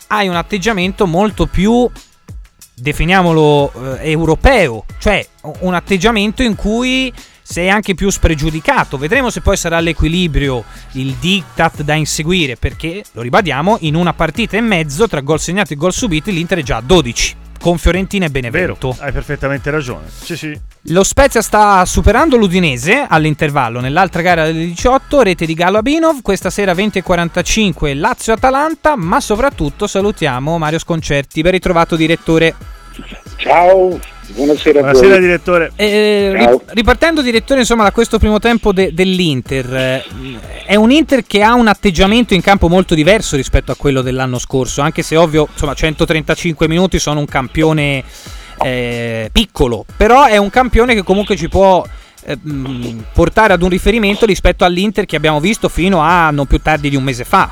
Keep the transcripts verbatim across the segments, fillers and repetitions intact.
hai un atteggiamento molto più, definiamolo, eh, europeo, cioè un atteggiamento in cui sei anche più spregiudicato. Vedremo se poi sarà l'equilibrio, il diktat da inseguire, perché, lo ribadiamo, in una partita e mezzo tra gol segnati e gol subiti l'Inter è già a dodici, con Fiorentina e Benevento. Vero, hai perfettamente ragione. Sì, sì. Lo Spezia sta superando l'Udinese all'intervallo nell'altra gara delle diciotto, rete di Galo Abinov. Questa sera venti e quarantacinque Lazio-Atalanta, ma soprattutto salutiamo Mario Sconcerti. Ben ritrovato, direttore. Ciao, buonasera, buonasera a voi. Direttore. Eh, Ciao. Ripartendo, direttore, insomma, da questo primo tempo de- dell'Inter, eh, è un Inter che ha un atteggiamento in campo molto diverso rispetto a quello dell'anno scorso, anche se ovvio, insomma, centotrentacinque minuti sono un campione eh, piccolo, però è un campione che comunque ci può eh, mh, portare ad un riferimento rispetto all'Inter che abbiamo visto fino a non più tardi di un mese fa.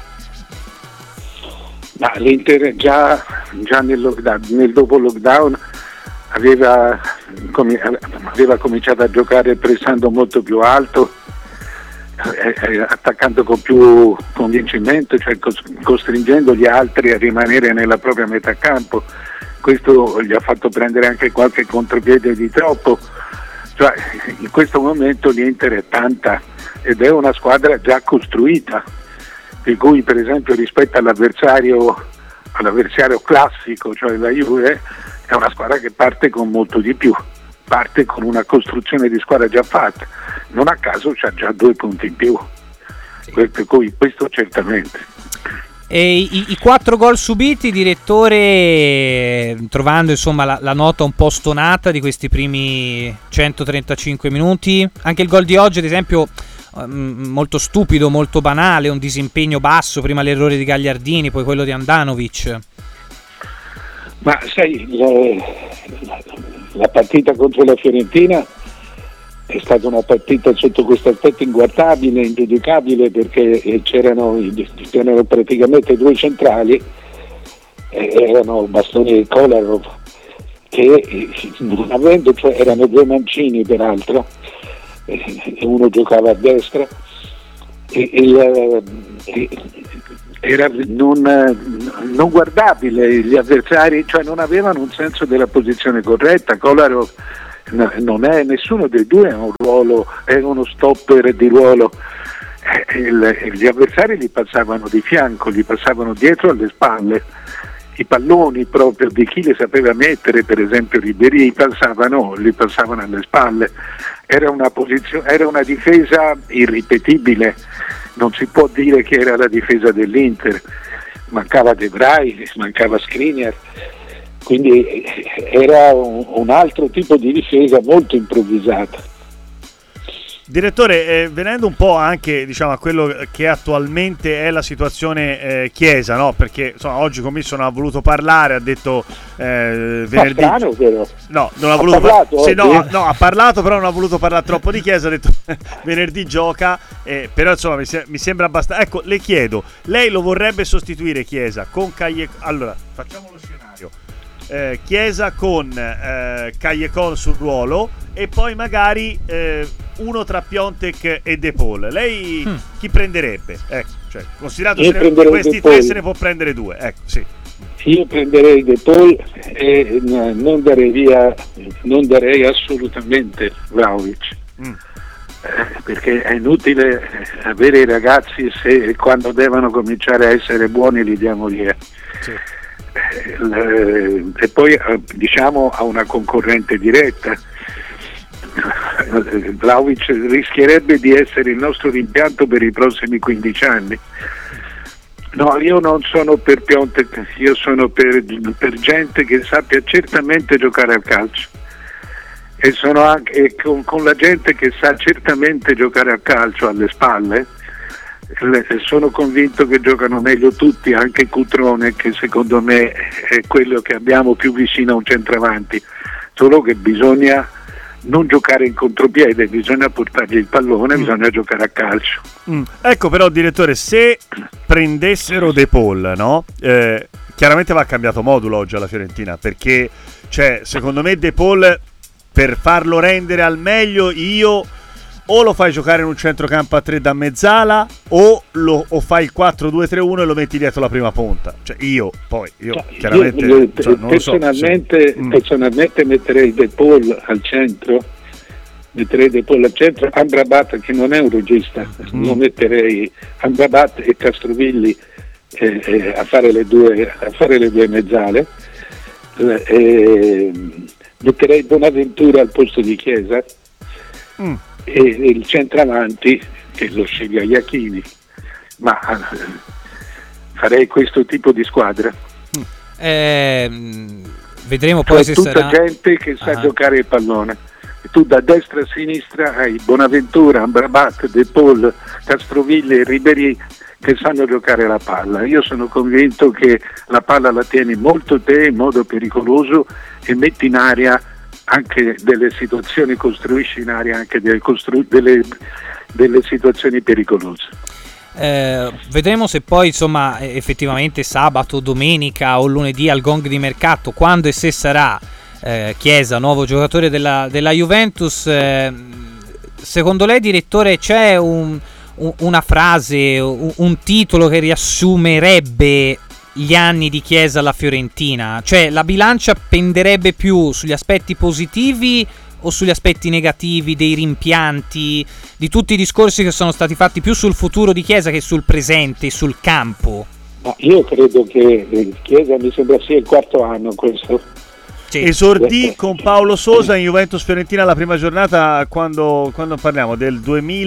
Ma l'Inter già, già nel, lockdown, nel dopo lockdown aveva, com- aveva cominciato a giocare pressando molto più alto, eh, eh, attaccando con più convincimento, cioè cos- costringendo gli altri a rimanere nella propria metà campo. Questo gli ha fatto prendere anche qualche contropiede di troppo. Cioè, in questo momento l'Inter è tanta ed è una squadra già costruita, per cui per esempio rispetto all'avversario, all'avversario classico, cioè la Juve, è una squadra che parte con molto di più, parte con una costruzione di squadra già fatta, non a caso c'ha già due punti in più, sì. Per cui questo certamente. E i, i quattro gol subiti, direttore, trovando insomma la, la nota un po' stonata di questi primi centotrentacinque minuti, anche il gol di oggi ad esempio molto stupido, molto banale, un disimpegno basso, prima l'errore di Gagliardini, poi quello di Andanovic. Ma sai, la, la partita contro la Fiorentina è stata una partita sotto questo aspetto inguardabile, ingiudicabile, perché c'erano, c'erano praticamente due centrali, erano Bastoni e Kolarov, che non avendo, cioè erano due mancini peraltro, e uno giocava a destra e, e, e era non, non guardabile, gli avversari, cioè non avevano un senso della posizione corretta. Kolarov non è, nessuno dei due ha un ruolo, è uno stopper di ruolo. Il, gli avversari gli passavano di fianco, gli passavano dietro alle spalle, i palloni proprio di chi li sapeva mettere, per esempio Ribéry, gli passavano, gli passavano alle spalle. Era una posizione, era una difesa irripetibile, non si può dire che era la difesa dell'Inter, mancava De Vrij, mancava Skriniar, quindi era un, un altro tipo di difesa molto improvvisata. Direttore, eh, venendo un po' anche diciamo a quello che attualmente è la situazione eh, Chiesa, no? Perché insomma oggi Commisso non ha voluto parlare, ha detto eh, venerdì. Ma strano, però. No, non ha, ha voluto parlato. Par- sì, no, oggi. no, ha parlato, però non ha voluto parlare troppo di Chiesa. Ha detto venerdì gioca, eh, però insomma mi, se- mi sembra abbastanza. Ecco, le chiedo, lei lo vorrebbe sostituire Chiesa con Cagliari? Allora, facciamo lo scenario. Eh, Chiesa con eh, Callecon sul ruolo e poi magari eh, uno tra Piontek e De Paul. Lei hmm. chi prenderebbe? Ecco, cioè, considerato se ne, questi tre se ne può prendere due. Ecco, sì. Io prenderei De Paul e non darei via, non darei assolutamente Vlahovic. Mm. Eh, perché è inutile avere i ragazzi se quando devono cominciare a essere buoni li diamo via. Sì. E poi diciamo a una concorrente diretta. Vlahovic rischierebbe di essere il nostro rimpianto per i prossimi quindici anni. No, io non sono per Piontek, io sono per, per gente che sappia certamente giocare al calcio e sono anche con, con la gente che sa certamente giocare al calcio alle spalle. Sono convinto che giocano meglio tutti, anche Cutrone, che secondo me è quello che abbiamo più vicino a un centravanti, solo che bisogna non giocare in contropiede, bisogna portargli il pallone, mm. bisogna giocare a calcio. Mm. Ecco però direttore, se prendessero De Paul, no? Eh, chiaramente va cambiato modulo oggi alla Fiorentina, perché cioè, secondo me De Paul per farlo rendere al meglio io o lo fai giocare in un centrocampo a tre da mezzala o, lo, o fai il quattro due tre uno e lo metti dietro la prima punta. Cioè io poi io cioè, chiaramente io, cioè, non personalmente, lo so, personalmente metterei De Paul al centro, metterei De Paul al centro, Amrabat che non è un regista, mm. lo metterei Amrabat e Castrovilli eh, eh, a fare le due a fare le due mezzale, eh, eh, metterei Bonaventura al posto di Chiesa. Mm. E il centravanti che lo sceglie Iachini, ma eh, farei questo tipo di squadra. Eh, vedremo poi cioè, se tutta sarà gente che sa ah. giocare il pallone. E tu da destra a sinistra hai Bonaventura, Amrabat, De Paul, Castrovilli e Ribéry che sanno giocare la palla. Io sono convinto che la palla la tieni molto te in modo pericoloso e metti in aria anche delle situazioni, costruisci in aria anche delle, costru- delle, delle situazioni pericolose. Eh, vedremo se poi insomma effettivamente sabato, domenica o lunedì al gong di mercato, quando e se sarà eh, Chiesa nuovo giocatore della, della Juventus. Eh, secondo lei, direttore, c'è un, un, una frase, un, un titolo che riassumerebbe gli anni di Chiesa alla Fiorentina? Cioè la bilancia penderebbe più sugli aspetti positivi o sugli aspetti negativi, dei rimpianti, di tutti i discorsi che sono stati fatti più sul futuro di Chiesa che sul presente, sul campo? Ma io credo che Chiesa mi sembra sia il quarto anno questo. Sì. Esordì con Paolo Sosa in Juventus Fiorentina la prima giornata, quando, quando parliamo del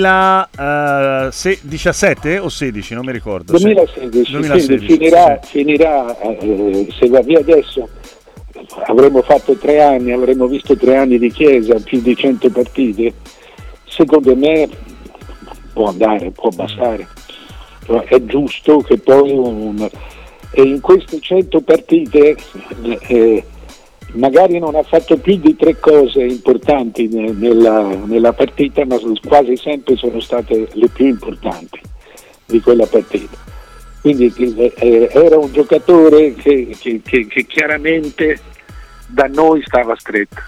duemiladiciassette o sedici, non mi ricordo. duemilasedici, duemilasedici finirà, sì. finirà eh, se va via adesso avremo fatto tre anni, avremo visto tre anni di Chiesa, più di cento partite. Secondo me può andare, può bastare. È giusto che poi un, e in queste cento partite eh, magari non ha fatto più di tre cose importanti nella, nella partita, ma quasi sempre sono state le più importanti di quella partita. Quindi eh, era un giocatore che, che, che, che chiaramente da noi stava stretto.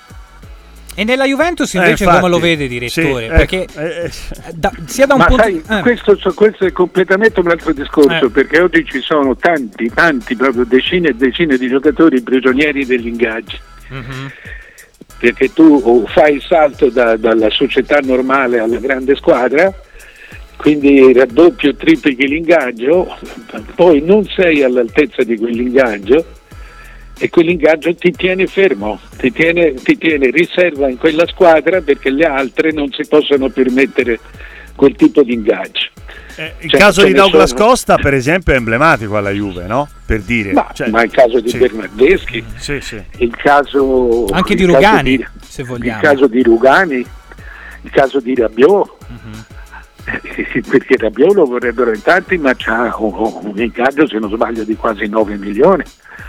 E nella Juventus invece eh, infatti, come lo vede, direttore? Sì, perché eh, eh, da, sia da un ma punto sai, eh. questo, questo è completamente un altro discorso, eh. perché oggi ci sono tanti, tanti, proprio decine e decine di giocatori prigionieri degli ingaggi. Mm-hmm. Perché tu fai il salto da, dalla società normale alla grande squadra, quindi raddoppi o triplichi l'ingaggio, poi non sei all'altezza di quell'ingaggio e quell'ingaggio ti tiene fermo, ti tiene, ti tiene riserva in quella squadra perché le altre non si possono permettere quel tipo di ingaggio. Eh, il cioè, caso di Douglas sono... Costa per esempio è emblematico alla Juve, no? Per dire. Ma, cioè, ma il caso di sì. Bernardeschi, sì, sì. il caso anche il di Rugani, di, se vogliamo. Il caso di Rugani, il caso di Rabiot. Uh-huh. Perché Rabiot lo vorrebbero in tanti, ma c'ha un, un ingaggio, se non sbaglio, di quasi nove milioni.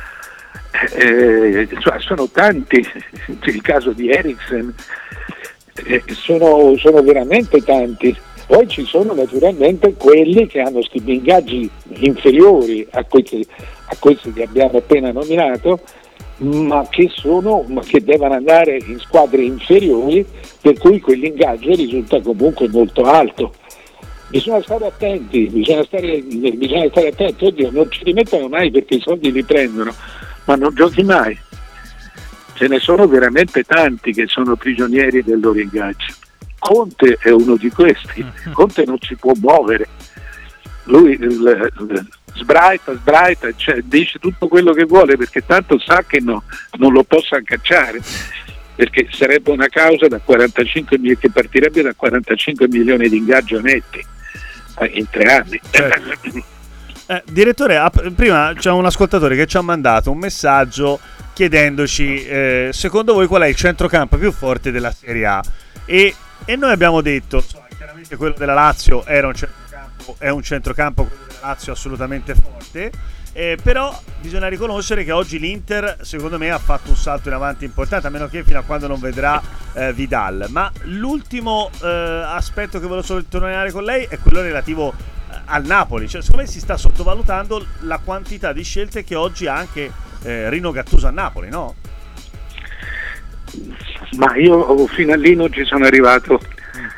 Eh, cioè, sono tanti. Il caso di Eriksen, eh, sono, sono veramente tanti. Poi ci sono naturalmente quelli che hanno sti ingaggi inferiori a questi, a questi che abbiamo appena nominato, ma che sono ma che devono andare in squadre inferiori, per cui quell'ingaggio risulta comunque molto alto. Bisogna stare attenti, bisogna stare, bisogna stare attenti. Oddio, non ci rimettono mai perché i soldi li prendono, ma non giochi mai. Ce ne sono veramente tanti che sono prigionieri del loro ingaggio. Conte è uno di questi. Conte non si può muovere. Lui il, il, sbraita, sbraita, cioè, dice tutto quello che vuole perché tanto sa che no, non lo possa cacciare, perché sarebbe una causa da quarantacinque che partirebbe da quarantacinque milioni di ingaggio netti in tre anni. Certo. Eh, direttore, prima c'è un ascoltatore che ci ha mandato un messaggio chiedendoci eh, secondo voi qual è il centrocampo più forte della Serie A, e, e noi abbiamo detto insomma, chiaramente quello della Lazio era un centrocampo, è un centrocampo quello della Lazio assolutamente forte, eh, però bisogna riconoscere che oggi l'Inter secondo me ha fatto un salto in avanti importante, a meno che fino a quando non vedrà eh, Vidal. Ma l'ultimo eh, aspetto che volevo sottolineare con lei è quello relativo al Napoli, cioè secondo me si sta sottovalutando la quantità di scelte che oggi ha anche eh, Rino Gattuso a Napoli, no? Ma io fino a lì non ci sono arrivato.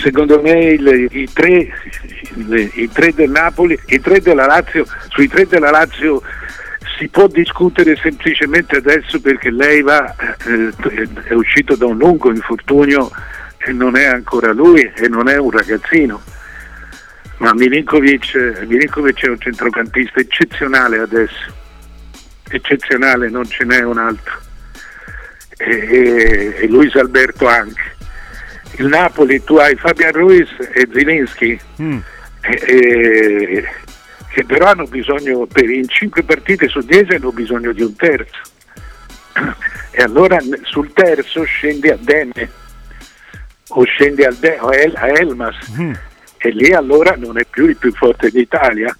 secondo me il, i, tre, i, i tre del Napoli, i tre della Lazio, sui tre della Lazio si può discutere semplicemente adesso perché Leiva eh, è uscito da un lungo infortunio e non è ancora lui e non è un ragazzino, ma Milinkovic, Milinkovic è un centrocampista eccezionale adesso, eccezionale, non ce n'è un altro, e, e, e Luis Alberto anche. Il Napoli, tu hai Fabian Ruiz e Zielinski mm. e, e, che però hanno bisogno, per in cinque partite su dieci hanno bisogno di un terzo, e allora sul terzo scendi a Demme o scendi al De- o El- a Elmas mm. e lì allora non è più il più forte d'Italia,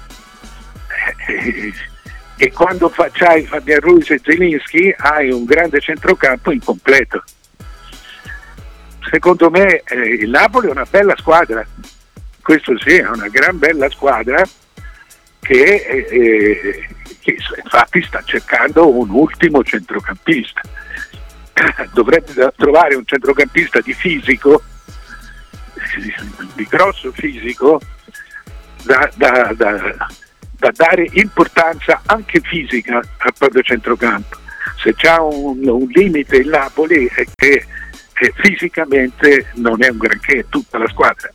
e, e quando fa- c'hai Fabian Ruiz e Zielinski hai un grande centrocampo incompleto. Secondo me eh, il Napoli è una bella squadra, questo sì, è una gran bella squadra che, eh, che infatti sta cercando un ultimo centrocampista. Dovrebbe trovare un centrocampista di fisico, di grosso fisico, da, da, da, da dare importanza anche fisica al proprio centrocampo. Se c'ha un, un limite il Napoli è che che fisicamente non è un granché, tutta la squadra.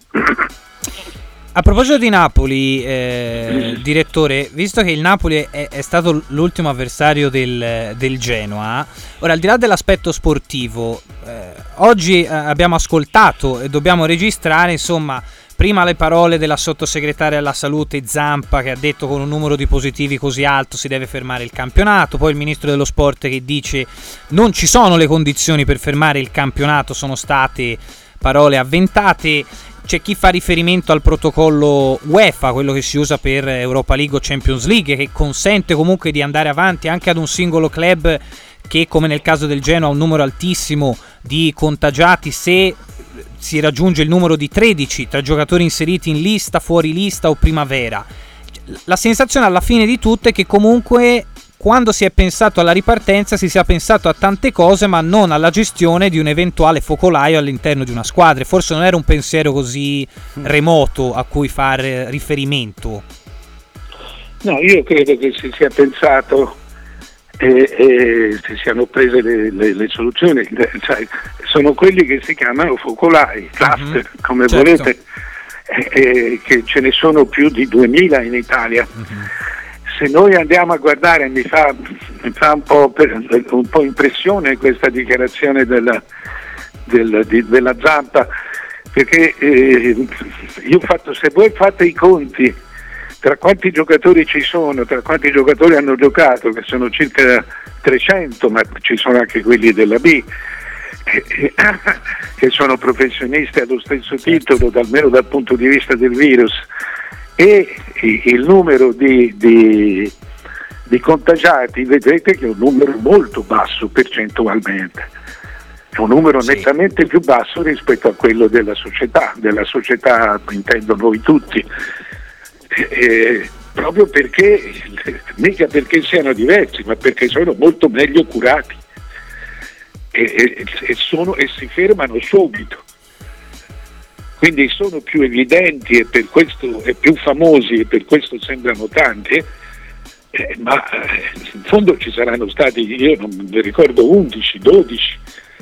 A proposito di Napoli, eh, direttore, visto che il Napoli è, è stato l'ultimo avversario del, del Genoa, ora al di là dell'aspetto sportivo, eh, oggi eh, abbiamo ascoltato e dobbiamo registrare, insomma, prima le parole della sottosegretaria alla salute Zampa, che ha detto con un numero di positivi così alto si deve fermare il campionato, poi il ministro dello sport che dice non ci sono le condizioni per fermare il campionato, sono state parole avventate. C'è chi fa riferimento al protocollo UEFA, quello che si usa per Europa League o Champions League, che consente comunque di andare avanti anche ad un singolo club che, come nel caso del Genoa, ha un numero altissimo di contagiati se si raggiunge il numero di tredici tra giocatori inseriti in lista, fuori lista o primavera. La sensazione alla fine di tutto è che comunque quando si è pensato alla ripartenza si sia pensato a tante cose ma non alla gestione di un eventuale focolaio all'interno di una squadra. Forse non era un pensiero così remoto a cui fare riferimento. No, io credo che si sia pensato e, e si siano prese le, le, le soluzioni, cioè, sono quelli che si chiamano focolai, cluster, mm-hmm. come certo. volete, e, e, che ce ne sono più di duemila in Italia. Mm-hmm. Se noi andiamo a guardare, mi fa, mi fa un, po per, un po' impressione questa dichiarazione della, del, di, della Zampa, perché eh, io ho fatto, se voi fate i conti tra quanti giocatori ci sono, tra quanti giocatori hanno giocato, che sono circa trecento, ma ci sono anche quelli della B, eh, che sono professionisti allo stesso titolo, almeno dal punto di vista del virus, e il numero di, di, di contagiati, vedete che è un numero molto basso percentualmente, è un numero sì. nettamente più basso rispetto a quello della società, della società intendo noi tutti. Eh, proprio perché, mica perché siano diversi, ma perché sono molto meglio curati e, e, e, sono, e si fermano subito, quindi sono più evidenti e per questo e più famosi e per questo sembrano tanti, eh, ma eh, in fondo ci saranno stati, io non mi ricordo, undici dodici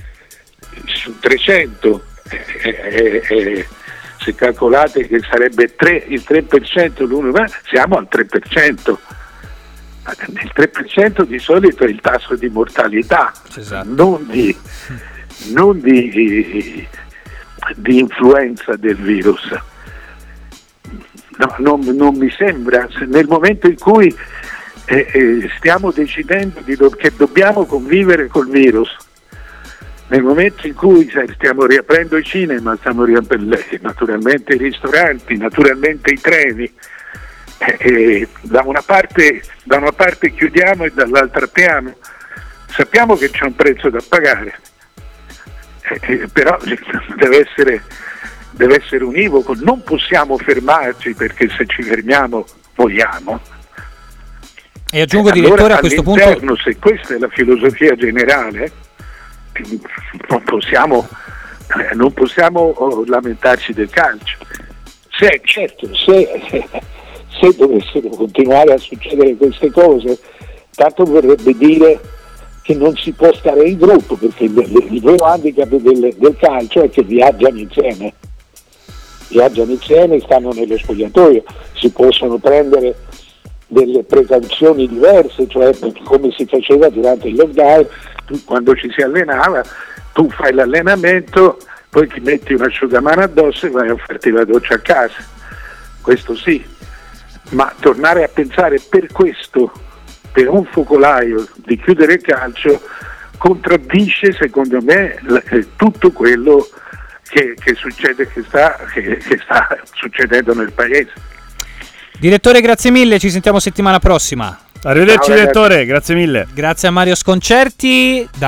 su trecento, eh, eh, eh, se calcolate che sarebbe tre, il tre per cento l'uno, ma siamo al tre per cento. Il tre per cento di solito è il tasso di mortalità, esatto. non, di, non di, di influenza del virus. No, non, non mi sembra, nel momento in cui eh, eh, stiamo decidendo di do, che dobbiamo convivere col virus, nel momento in cui stiamo riaprendo i cinema, stiamo riaprendo naturalmente i ristoranti, naturalmente i treni, eh, eh, da una parte, da una parte chiudiamo e dall'altra apriamo, sappiamo che c'è un prezzo da pagare, eh, eh, però deve essere, deve essere univoco, non possiamo fermarci perché se ci fermiamo moriamo. E aggiungo eh, direttore allora, a questo punto, se questa è la filosofia generale, non possiamo eh, non possiamo oh, lamentarci del calcio. Se, certo, se, se dovessero continuare a succedere queste cose, tanto vorrebbe dire che non si può stare in gruppo, perché il, il vero handicap del, del calcio è che viaggiano insieme, viaggiano insieme, stanno nello spogliatoio, si possono prendere delle precauzioni diverse, cioè come si faceva durante il lockdown, tu, quando ci si allenava, tu fai l'allenamento, poi ti metti un asciugamano addosso e vai a farti la doccia a casa, questo sì, ma tornare a pensare per questo, per un focolaio di chiudere il calcio, contraddice secondo me l- tutto quello che, che succede, che sta, che, che sta succedendo nel paese. Direttore, grazie mille, ci sentiamo settimana prossima. Arrivederci. Ciao, direttore, grazie mille. Grazie a Mario Sconcerti. Da